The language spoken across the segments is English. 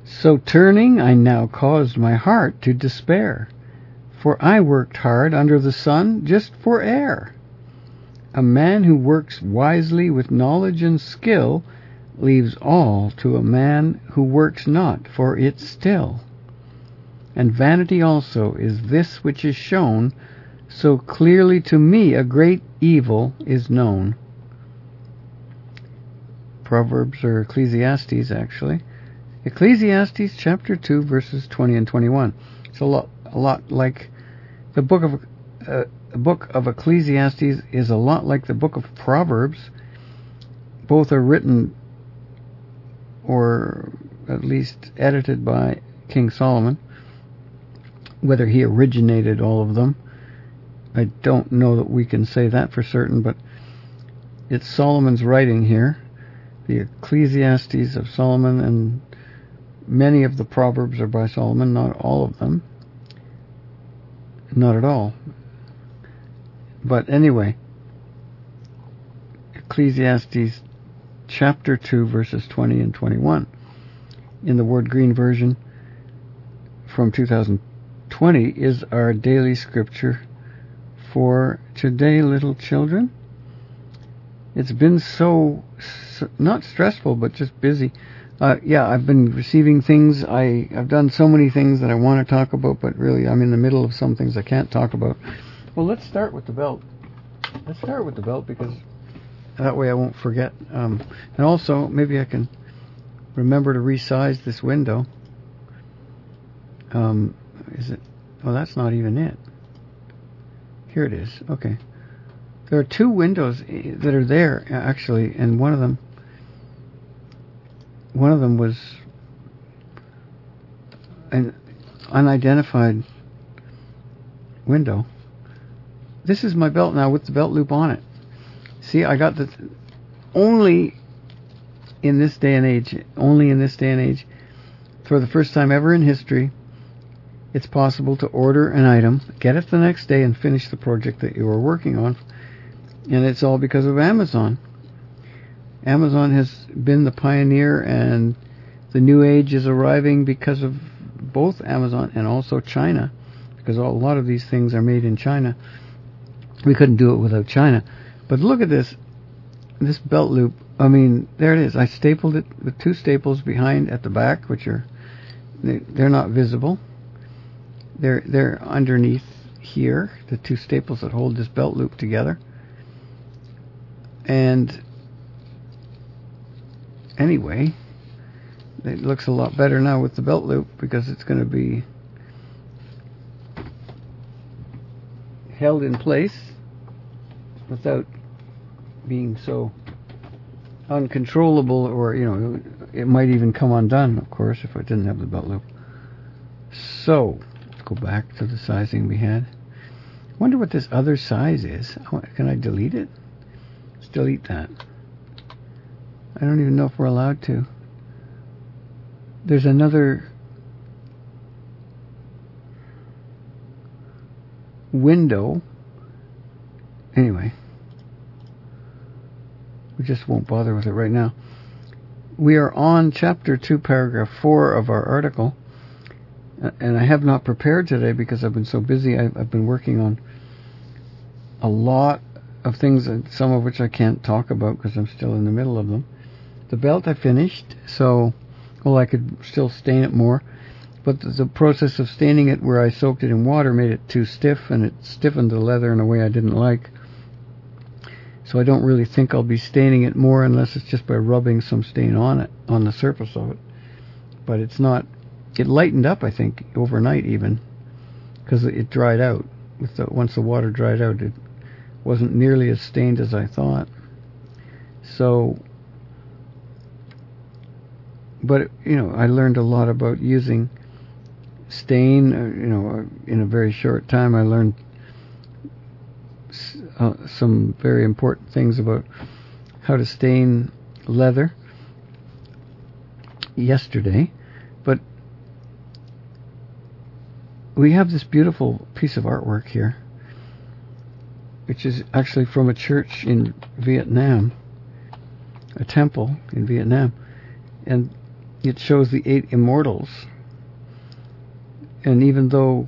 So turning, I now caused my heart to despair, for I worked hard under the sun just for air. A man who works wisely with knowledge and skill leaves all to a man who works not for it still. And vanity also is this which is shown, so clearly to me a great evil is known. Proverbs or Ecclesiastes, actually. Ecclesiastes chapter 2 verses 20 and 21. It's a lot like the book of Ecclesiastes is a lot like the book of Proverbs. Both are written or at least edited by King Solomon. Whether he originated all of them, I don't know that we can say that for certain, but it's Solomon's writing here. The Ecclesiastes of Solomon, and many of the Proverbs are by Solomon, not all of them. Not at all. But anyway, Ecclesiastes chapter 2 verses 20 and 21. In the Word Green version from 2020 is our daily scripture for today, little children. It's been so not stressful, but just busy. I've been receiving things. I've done so many things that I want to talk about, but really I'm in the middle of some things I can't talk about. Well, let's start with the belt. Let's start with the belt because that way I won't forget. And also, maybe I can remember to resize this window. Is it? Oh, that's not even it. Here it is. Okay. There are two windows that are there, actually, and one of them was an unidentified window. This is my belt now with the belt loop on it. See, I got only in this day and age, for the first time ever in history, it's possible to order an item, get it the next day, and finish the project that you were working on. And it's all because of Amazon. Amazon has been the pioneer, and the new age is arriving because of both Amazon and also China, because a lot of these things are made in China. We couldn't do it without China. But look at this belt loop. I mean, there it is. I stapled it with two staples behind at the back, which they're not visible. They're underneath here, the two staples that hold this belt loop together. And anyway, it looks a lot better now with the belt loop because it's going to be held in place without being so uncontrollable, or it might even come undone, of course, if I didn't have the belt loop. So let's go back to the sizing we had. I wonder what this other size is. Can I delete it? Let's delete that. I don't even know if we're allowed to. There's another window. Anyway, we just won't bother with it right now. We are on chapter 2, paragraph 4 of our article. And I have not prepared today because I've been so busy. I've been working on a lot of things, some of which I can't talk about because I'm still in the middle of them. The belt I finished, so I could still stain it more. But the process of staining it where I soaked it in water made it too stiff, and it stiffened the leather in a way I didn't like. So I don't really think I'll be staining it more unless it's just by rubbing some stain on it, on the surface of it. But it's not... It lightened up, I think, overnight even, because it dried out. Once the water dried out, it wasn't nearly as stained as I thought. So, but I learned a lot about using stain. In a very short time, I learned some very important things about how to stain leather yesterday. But we have this beautiful piece of artwork here, which is actually from a church in Vietnam, a temple in Vietnam. And it shows the 8 immortals. And even though,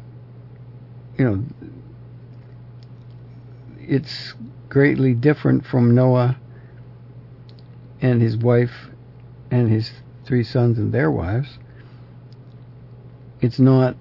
it's greatly different from Noah and his wife and his 3 sons and their wives, it's not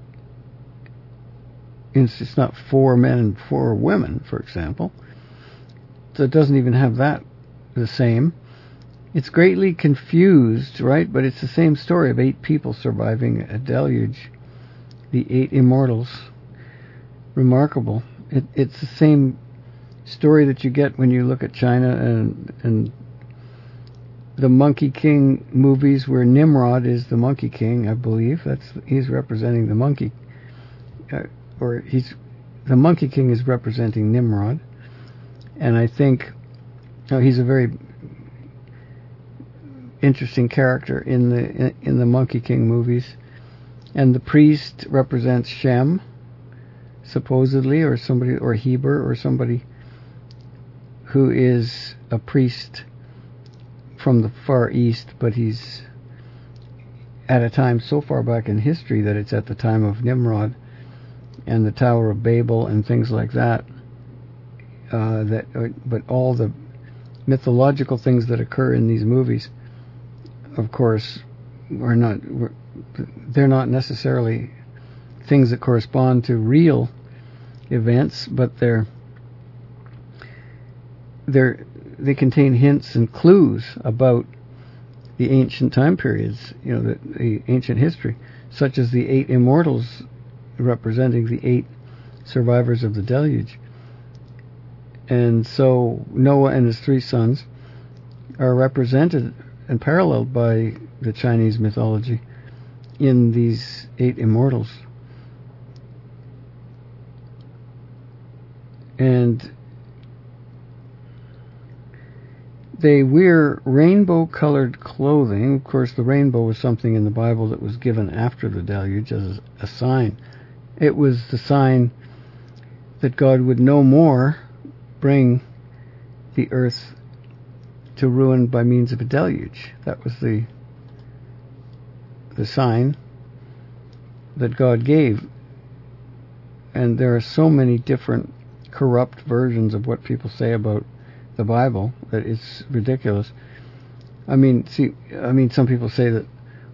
4 men and 4 women, for example. So it doesn't even have that the same. It's greatly confused, right? But it's the same story of 8 people surviving a deluge. The 8 immortals. Remarkable. It's the same story that you get when you look at China and the Monkey King movies, where Nimrod is the Monkey King, I believe. He's representing the monkey, the Monkey King is representing Nimrod, and I think he's a very interesting character in the Monkey King movies. And the priest represents Shem, supposedly, or somebody, or Heber, or somebody who is a priest from the Far East, but he's at a time so far back in history that it's at the time of Nimrod and the Tower of Babel and things like that. But all the mythological things that occur in these movies, of course, they're not necessarily things that correspond to real events, but they contain hints and clues about the ancient time periods, the ancient history, such as the 8 immortals representing the 8 survivors of the deluge. And so Noah and his 3 sons are represented and paralleled by the Chinese mythology in these 8 immortals. And they wear rainbow-colored clothing. Of course, the rainbow was something in the Bible that was given after the deluge as a sign. It was the sign that God would no more bring the earth to ruin by means of a deluge. That was the sign that God gave. And there are so many different corrupt versions of what people say about the Bible that it's ridiculous. I mean, some people say that,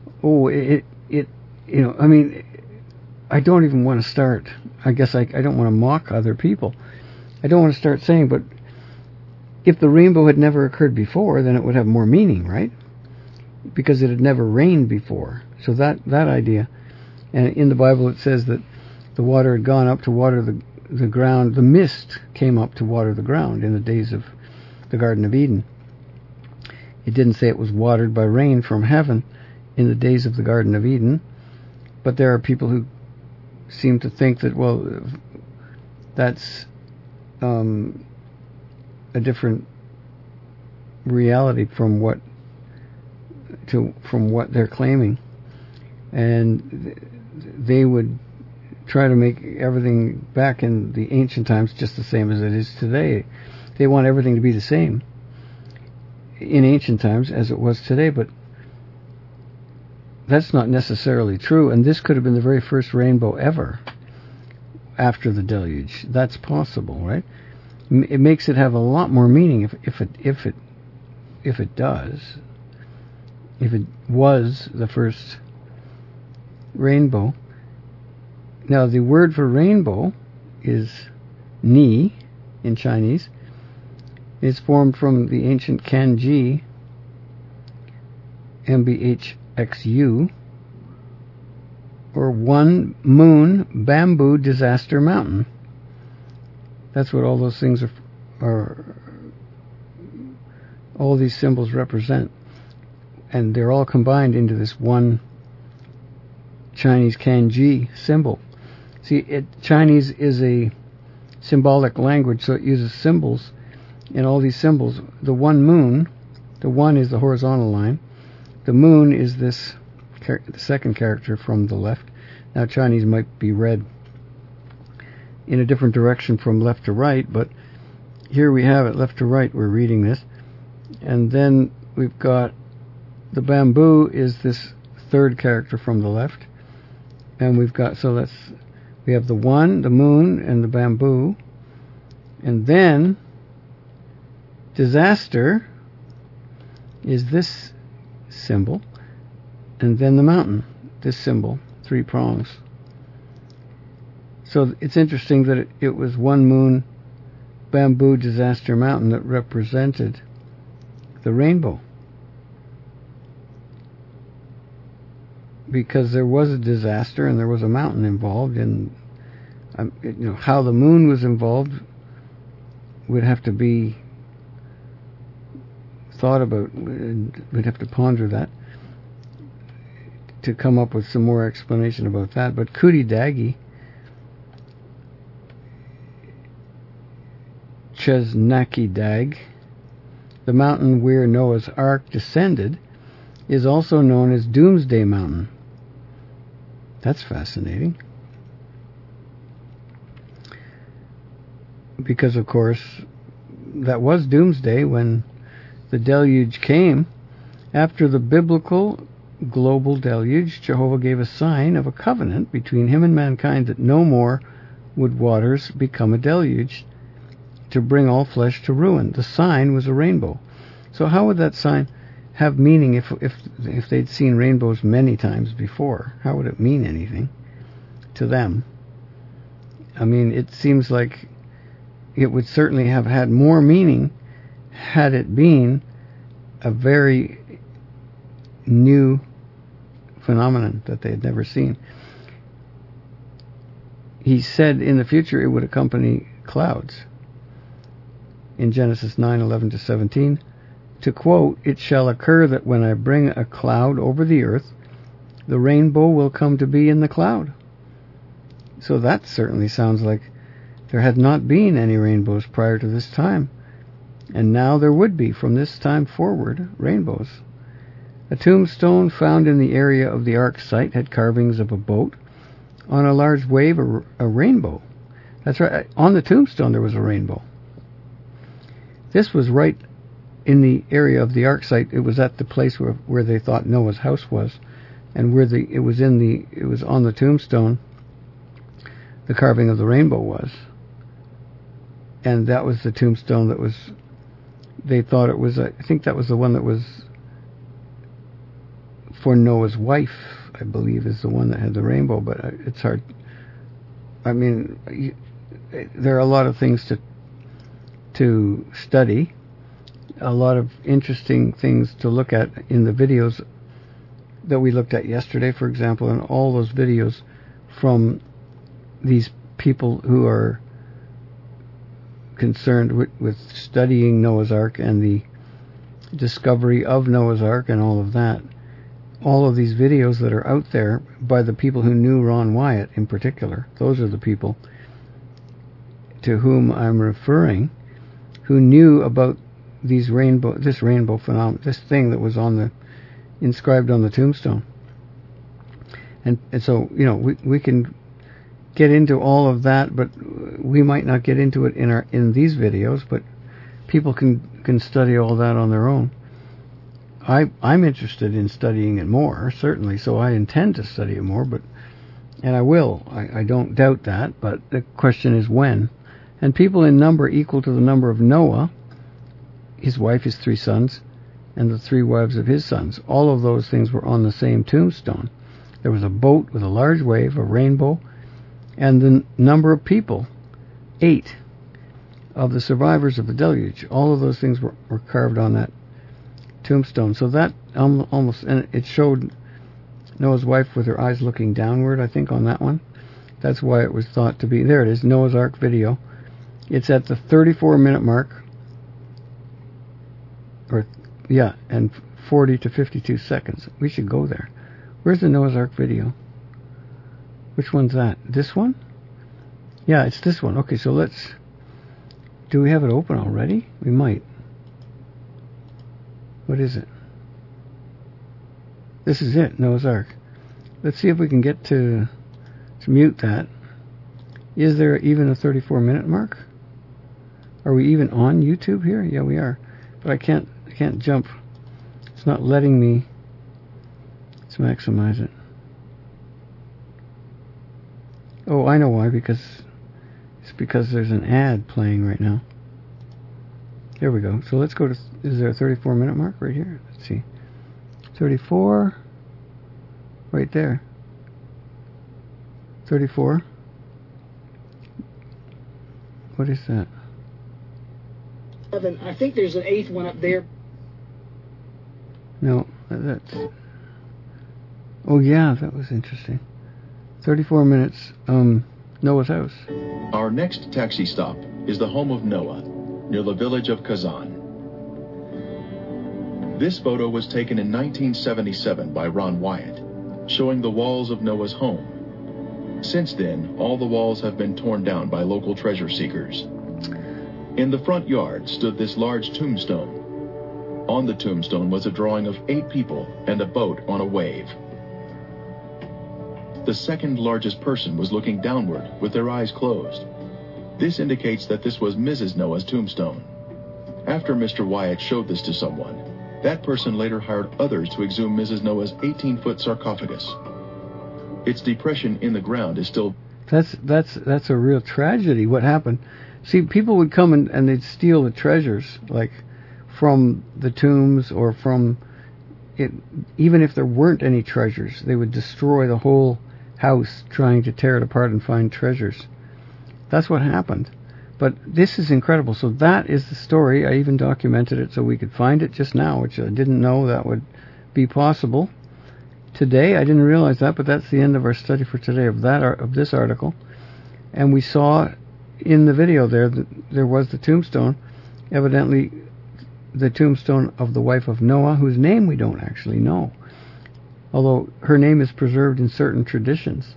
I don't even want to start. I guess I don't want to mock other people. I don't want to start saying, but if the rainbow had never occurred before, then it would have more meaning, right? Because it had never rained before. So that idea. And in the Bible it says that the water had gone up to water the ground. The mist came up to water the ground in the days of the Garden of Eden. It didn't say it was watered by rain from heaven in the days of the Garden of Eden. But there are people who seem to think that, well, that's a different reality from what they're claiming, and they would try to make everything back in the ancient times just the same as it is today. They want everything to be the same in ancient times as it was today, but that's not necessarily true, and this could have been the very first rainbow ever after the deluge. That's possible, right? It makes it have a lot more meaning if it does. If it was the first rainbow. Now, the word for rainbow is ni in Chinese. It's formed from the ancient kanji MBHXU, or one moon bamboo disaster mountain. That's what all those things are all these symbols represent. And they're all combined into this one Chinese kanji symbol. See, Chinese is a symbolic language, so it uses symbols. And all these symbols, the one moon, the one is the horizontal line. The moon is this, the second character from the left. Now, Chinese might be read in a different direction from left to right, but here we have it, left to right, we're reading this. And then we've got the bamboo is this third character from the left. And we have the one, the moon, and the bamboo. And then disaster is this symbol. And then the mountain, this symbol, 3 prongs. So it's interesting that it was one moon, bamboo, disaster, mountain that represented the rainbow. Because there was a disaster and there was a mountain involved, and how the moon was involved would have to be thought about. We'd have to ponder that to come up with some more explanation about that. But Kuti Dagi, Chesnaki Dag, the mountain where Noah's Ark descended, is also known as Doomsday Mountain. That's fascinating. Because, of course, that was Doomsday when the deluge came. After the biblical global deluge, Jehovah gave a sign of a covenant between him and mankind that no more would waters become a deluge to bring all flesh to ruin. The sign was a rainbow. So how would that sign have meaning if they'd seen rainbows many times before? How would it mean anything to them? I mean, it seems like it would certainly have had more meaning had it been a very new phenomenon that they had never seen. He said in the future it would accompany clouds. In Genesis 9:11-17, to quote, "It shall occur that when I bring a cloud over the earth, the rainbow will come to be in the cloud." So that certainly sounds like there had not been any rainbows prior to this time. And now there would be, from this time forward, rainbows. A tombstone found in the area of the Ark site had carvings of a boat. On a large wave, a rainbow. That's right, on the tombstone there was a rainbow. This was right in the area of the Ark site. It was at the place where they thought Noah's house was, and where it was on the tombstone the carving of the rainbow was. And that was the tombstone that was, they thought it was, I think that was the one that was for Noah's wife, I believe, is the one that had the rainbow, but it's hard. I mean, there are a lot of things to study, a lot of interesting things to look at in the videos that we looked at yesterday, for example, and all those videos from these people who are concerned with studying Noah's Ark and the discovery of Noah's Ark and all of that. All of these videos that are out there by the people who knew Ron Wyatt in particular, those are the people to whom I'm referring, who knew about this rainbow phenomenon, this thing that was inscribed on the tombstone. And so, we can get into all of that, but we might not get into it in these videos, but people can study all that on their own. I'm interested in studying it more, certainly, so I intend to study it more, and I will. I don't doubt that, but the question is when. And people in number equal to the number of Noah, his wife, his 3 sons, and the 3 wives of his sons, all of those things were on the same tombstone. There was a boat with a large wave, a rainbow, and the number of people, 8 of the survivors of the deluge. All of those things were carved on that tombstone. So that almost, and it showed Noah's wife with her eyes looking downward, I think, on that one. That's why it was thought to be. There it is, Noah's Ark video. It's at the 34-minute mark, and 40 to 52 seconds. We should go there. Where's the Noah's Ark video? Which one's that? This one? Yeah, it's this one. Okay, so do we have it open already? We might. What is it? This is it, Noah's Ark. Let's see if we can get to mute that. Is there even a 34-minute mark? Are we even on YouTube here? Yeah, we are. But I can't jump. It's not letting me. It's maximize it. Oh, I know why, because there's an ad playing right now. There we go. So let's go to, is there a 34-minute mark right here? Let's see. 34, right there. 34. What is that? I think there's an 8th one up there. No, that's... Oh yeah, that was interesting. 34 minutes, Noah's house. Our next taxi stop is the home of Noah, near the village of Kazan. This photo was taken in 1977 by Ron Wyatt, showing the walls of Noah's home. Since then, all the walls have been torn down by local treasure seekers. In the front yard stood this large tombstone. On the tombstone was a drawing of 8 people and a boat on a wave. The second largest person was looking downward with their eyes closed. This indicates that this was Mrs. Noah's tombstone. After Mr. Wyatt showed this to someone, that person later hired others to exhume Mrs. Noah's 18-foot sarcophagus. Its depression in the ground is still... That's a real tragedy. What happened? See, people would come and they'd steal the treasures, like from the tombs or from it. Even if there weren't any treasures, they would destroy the whole house trying to tear it apart and find treasures. That's what happened. But this is incredible. So that is the story. I even documented it so we could find it just now, which I didn't know that would be possible. Today, I didn't realize that, but that's the end of our study for today of this article. And we saw in the video there was the tombstone, evidently the tombstone of the wife of Noah, whose name we don't actually know, although her name is preserved in certain traditions,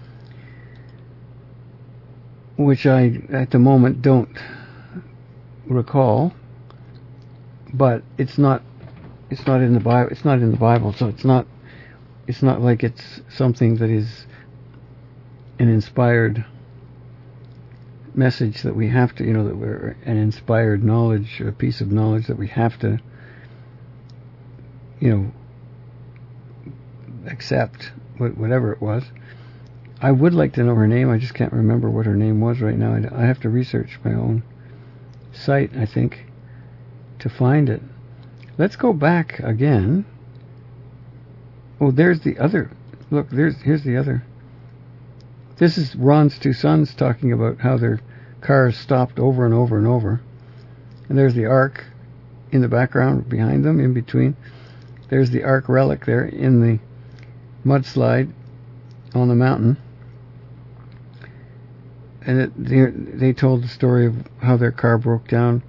which I at the moment don't recall. But it's not in the Bible. It's not in the Bible, so it's not like it's something that is an inspired message that we have to, that we're an inspired knowledge, a piece of knowledge that we have to, accept, whatever it was. I would like to know her name. I just can't remember what her name was right now. I have to research my own site, I think, to find it. Let's go back again. Oh, there's the other. Look, here's the other. This is Ron's two sons talking about how their cars stopped over and over and over. And there's the Ark in the background behind them, in between. There's the Ark relic there in the mudslide on the mountain. And they told the story of how their car broke down.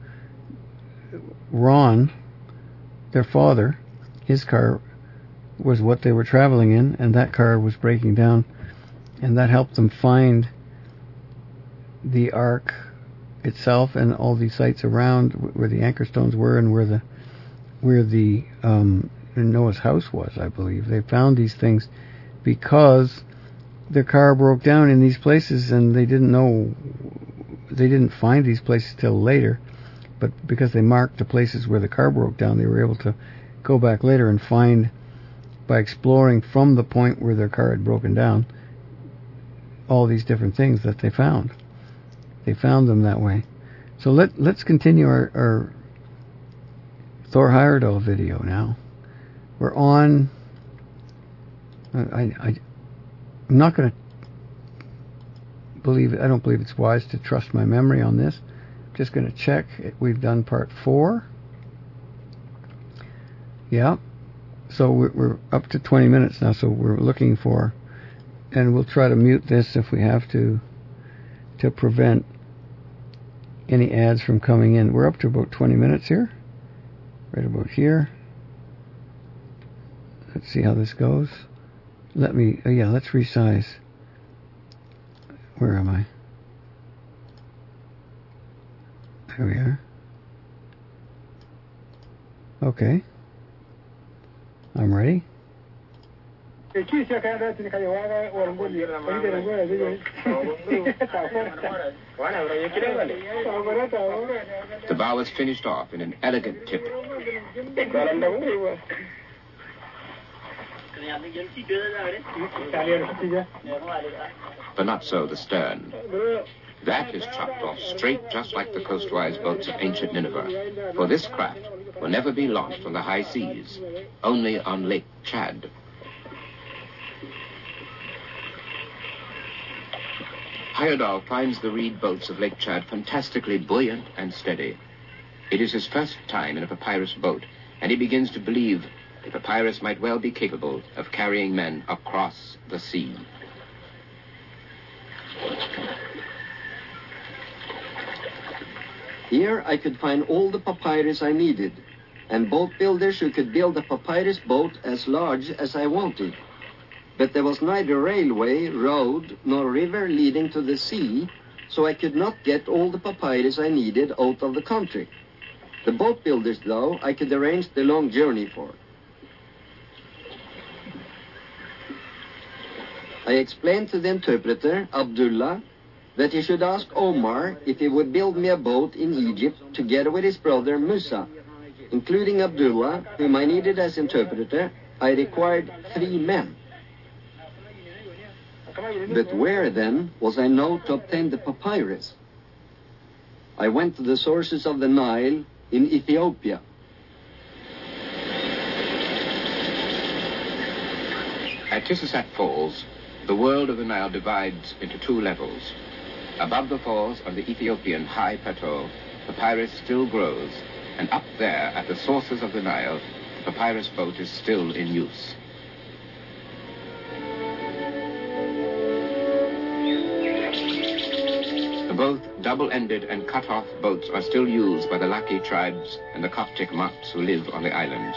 Ron, their father, his car was what they were traveling in, and that car was breaking down. And that helped them find the Ark itself and all the sites around where the anchor stones were and where the Noah's house was, I believe. They found these things because their car broke down in these places, and they didn't find these places till later. But because they marked the places where the car broke down, they were able to go back later and find, by exploring from the point where their car had broken down, all these different things that they found. They found them that way. So let's continue our Thor Heyerdahl video now. We're on... I'm not going to believe... I don't believe it's wise to trust my memory on this. I'm just going to check. We've done part 4. Yeah. So we're up to 20 minutes now, so we're looking for... And we'll try to mute this if we have to prevent any ads from coming in. We're up to about 20 minutes here. Right about here. Let's see how this goes. Let's resize. Where am I? There we are. Okay. I'm ready. The bow is finished off in an elegant tip. But not so the stern. That is chopped off straight, just like the coastwise boats of ancient Nineveh. For this craft will never be launched on the high seas, only on Lake Chad. Heyerdahl finds the reed boats of Lake Chad fantastically buoyant and steady. It is his first time in a papyrus boat, and he begins to believe the papyrus might well be capable of carrying men across the sea. Here I could find all the papyrus I needed, and boat builders who could build a papyrus boat as large as I wanted. But there was neither railway, road, nor river leading to the sea, so I could not get all the papyrus I needed out of the country. The boat builders, though, I could arrange the long journey for. I explained to the interpreter, Abdullah, that he should ask Omar if he would build me a boat in Egypt together with his brother Musa. Including Abdullah, whom I needed as interpreter, I required 3 men. But where, then, was I now to obtain the papyrus? I went to the sources of the Nile in Ethiopia. At Tissisat Falls, the world of the Nile divides into 2 levels. Above the falls on the Ethiopian high plateau, papyrus still grows, and up there at the sources of the Nile, the papyrus boat is still in use. Both double-ended and cut-off boats are still used by the Laki tribes and the Coptic monks who live on the islands.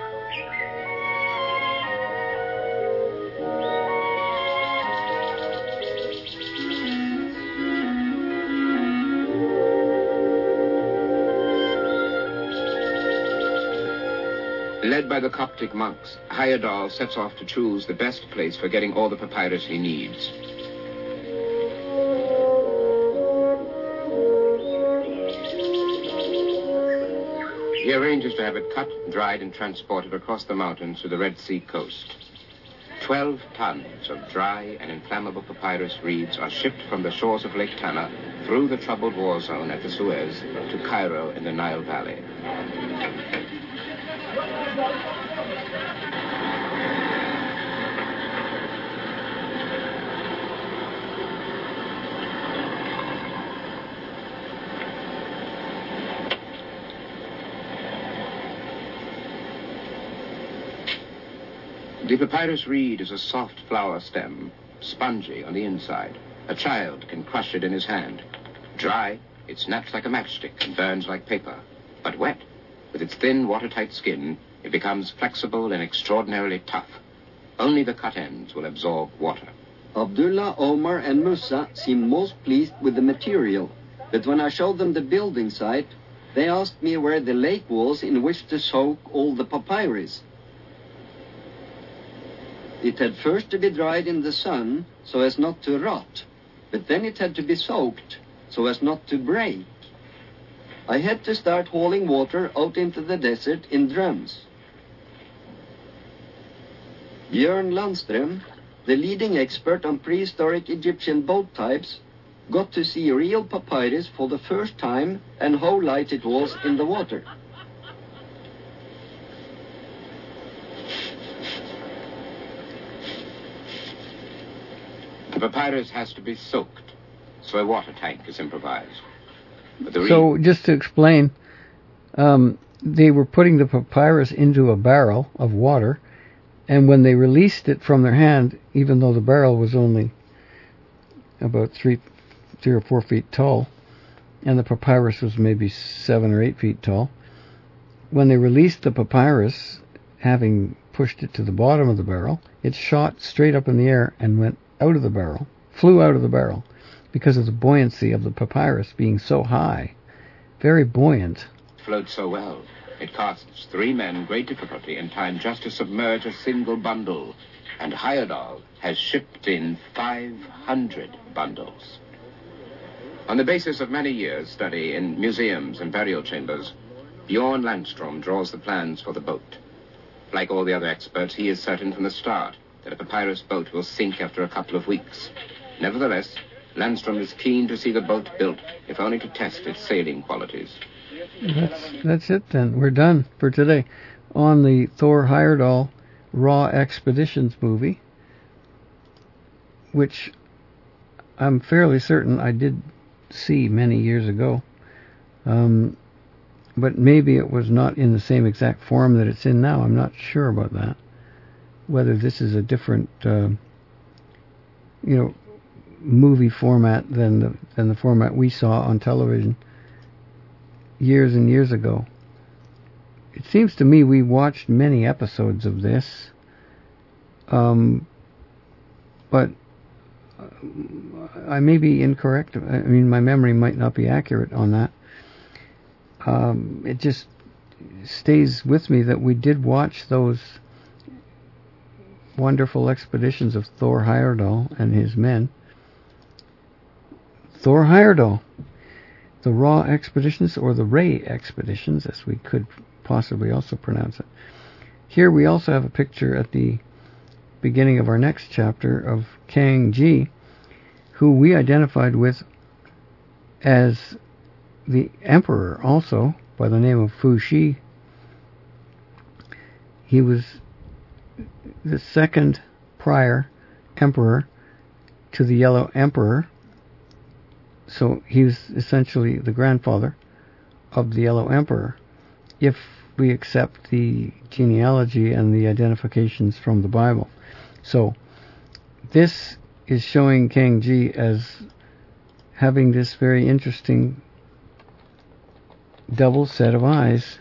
Led by the Coptic monks, Heyerdahl sets off to choose the best place for getting all the papyrus he needs. He arranges to have it cut, dried, and transported across the mountains to the Red Sea coast. 12 tons of dry and inflammable papyrus reeds are shipped from the shores of Lake Tana through the troubled war zone at the Suez to Cairo in the Nile Valley. The papyrus reed is a soft flower stem, spongy on the inside. A child can crush it in his hand. Dry, it snaps like a matchstick and burns like paper. But wet, with its thin, watertight skin, it becomes flexible and extraordinarily tough. Only the cut ends will absorb water. Abdullah, Omar, and Musa seemed most pleased with the material, but when I showed them the building site, they asked me where the lake was in which to soak all the papyrus. It had first to be dried in the sun so as not to rot, but then it had to be soaked so as not to break. I had to start hauling water out into the desert in drums. Björn Landström, the leading expert on prehistoric Egyptian boat types, got to see real papyrus for the first time and how light it was in the water. The papyrus has to be soaked, so a water tank is improvised. So, just to explain, they were putting the papyrus into a barrel of water, and when they released it from their hand, even though the barrel was only about 3 or 4 feet tall, and the papyrus was maybe 7 or 8 feet tall, when they released the papyrus, having pushed it to the bottom of the barrel, it shot straight up in the air and went out of the barrel, flew out of the barrel, because of the buoyancy of the papyrus being so high, very buoyant. It floats so well. It costs 3 men great difficulty and time just to submerge a single bundle, and Heyerdahl has shipped in 500 bundles. On the basis of many years' study in museums and burial chambers, Bjorn Landstrom draws the plans for the boat. Like all the other experts, he is certain from the start that a papyrus boat will sink after a couple of weeks. Nevertheless, Landstrom is keen to see the boat built, if only to test its sailing qualities. That's it then. We're done for today on the Thor Heyerdahl Raw Expeditions movie, which I'm fairly certain I did see many years ago. But maybe it was not in the same exact form that it's in now. I'm not sure about that. Whether this is a different, movie format than the format we saw on television years and years ago. It seems to me we watched many episodes of this, but I may be incorrect. I mean, my memory might not be accurate on that. It just stays with me that we did watch those wonderful expeditions of Thor Heyerdahl and his men. Thor Heyerdahl, the Raw Expeditions, or the Ray Expeditions, as we could possibly also pronounce it. Here we also have a picture at the beginning of our next chapter of Kang Ji, who we identified with as the emperor, also by the name of Fu Shi. He was the second prior emperor to the Yellow Emperor, so he was essentially the grandfather of the Yellow Emperor, if we accept the genealogy and the identifications from the Bible. So this is showing Kang Ji as having this very interesting double set of eyes.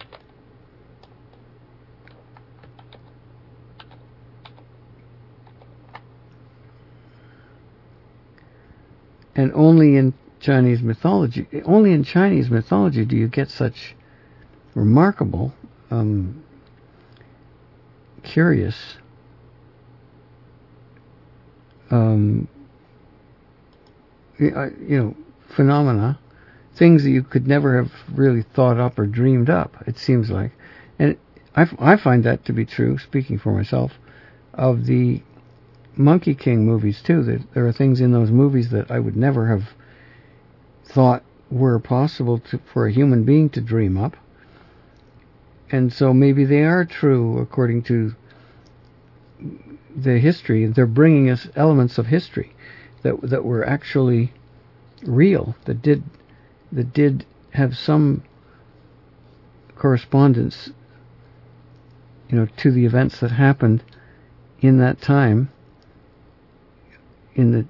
And only in Chinese mythology do you get such remarkable, curious, phenomena, things that you could never have really thought up or dreamed up, it seems like. And I find that to be true, speaking for myself, of the Monkey King movies too. That there are things in those movies that I would never have thought were possible for a human being to dream up. And so maybe they are true according to the history. They're bringing us elements of history that were actually real, that did have some correspondence, to the events that happened in that time, in the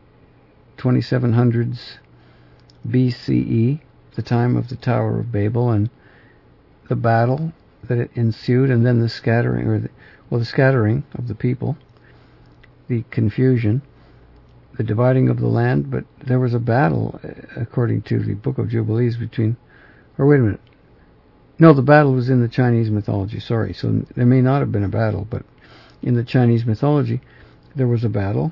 2700s BCE, the time of the Tower of Babel, and the battle that it ensued, and then the scattering, the scattering of the people, the confusion, the dividing of the land. But there was a battle, according to the Book of Jubilees, No, the battle was in the Chinese mythology, sorry. So there may not have been a battle, but in the Chinese mythology, there was a battle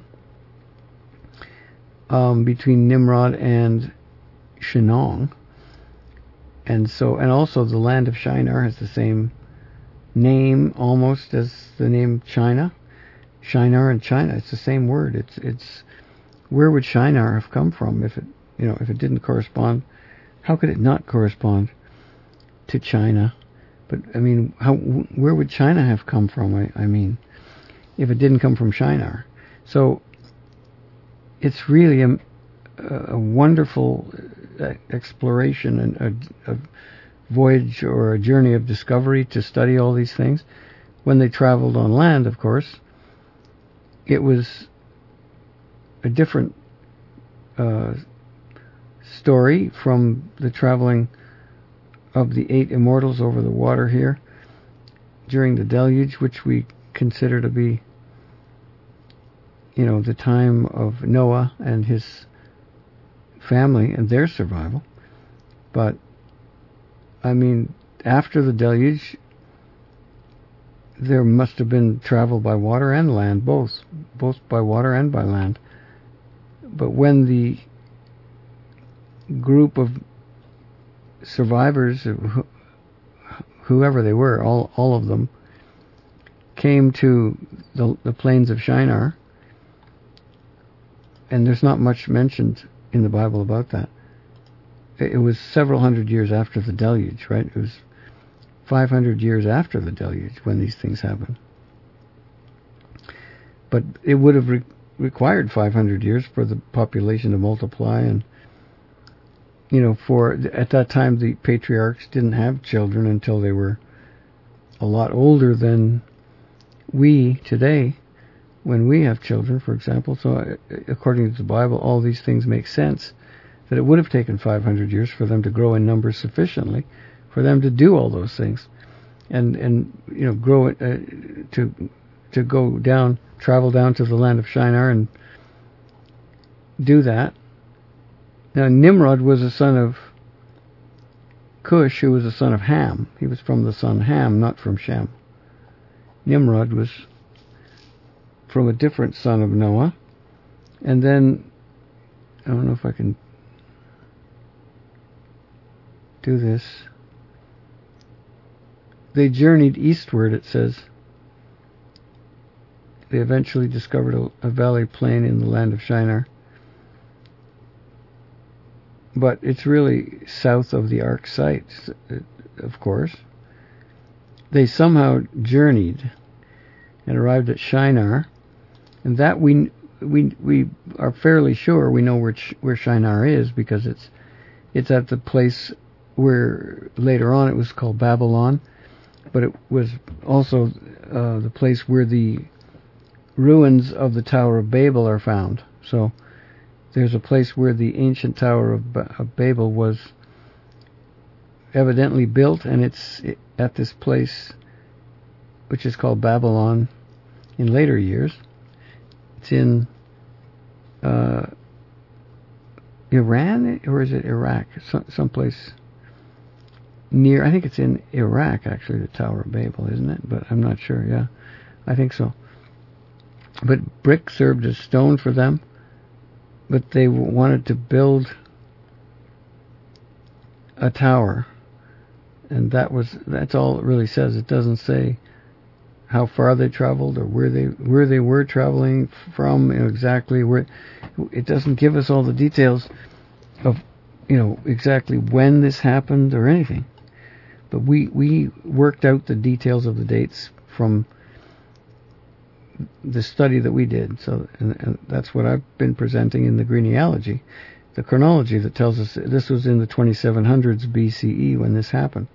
between Nimrod and Shinnong. And also the land of Shinar has the same name almost as the name China. Shinar and China, it's the same word. It's where would Shinar have come from if it didn't correspond? How could it not correspond to China? But I mean, where would China have come from? I mean, if it didn't come from Shinar. So it's really a wonderful exploration and a voyage or a journey of discovery to study all these things. When they traveled on land, of course, it was a different story from the traveling of the 8 immortals over the water here during the deluge, which we consider to be, the time of Noah and his family and their survival. But I mean, after the deluge, there must have been travel by water and land, both by water and by land. But when the group of survivors, whoever they were, all of them, came to the plains of Shinar, and there's not much mentioned in the Bible about that. It was several hundred years after the deluge, right? It was 500 years after the deluge when these things happened. But it would have required 500 years for the population to multiply, and at that time the patriarchs didn't have children until they were a lot older than we today when we have children, for example. So according to the Bible, all these things make sense, that it would have taken 500 years for them to grow in numbers sufficiently for them to do all those things, and grow to go down, travel down to the land of Shinar and do that. Now Nimrod was a son of Cush, who was a son of Ham. He was from the son Ham, not from Shem. Nimrod was from a different son of Noah. And then, I don't know if I can do this. They journeyed eastward, it says. They eventually discovered a valley plain in the land of Shinar. But it's really south of the ark site, of course. They somehow journeyed and arrived at Shinar, and that we are fairly sure we know where Shinar is, because it's at the place where later on it was called Babylon, but it was also the place where the ruins of the Tower of Babel are found. So there's a place where the ancient Tower of Babel was evidently built, and it's at this place which is called Babylon in later years. It's in Iran, or is it Iraq? Someplace near, I think it's in Iraq, actually, the Tower of Babel, isn't it? But I'm not sure, yeah. I think so. But brick served as stone for them. But they wanted to build a tower, and that's all it really says. It doesn't say how far they traveled or where they were traveling from, exactly where. It doesn't give us all the details of exactly when this happened or anything. But we worked out the details of the dates from the study that we did. So, and that's what I've been presenting in the genealogy, the chronology that tells us this was in the 2700s BCE when this happened.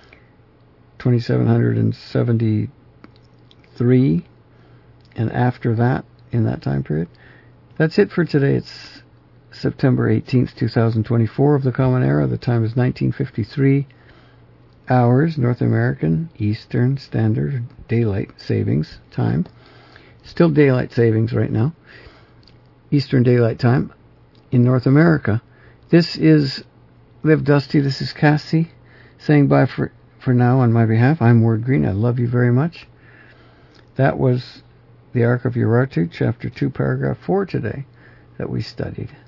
2773, and after that, in that time period. That's it for today. It's September 18th, 2024 of the Common Era. The time is 1953 hours, North American Eastern Standard Daylight Savings Time. Still daylight savings right now. Eastern Daylight Time in North America. This is Live Dusty. This is Cassie saying bye for now on my behalf. I'm Ward Green. I love you very much. That was the Ark of Urartu, Chapter 2, Paragraph 4 today that we studied.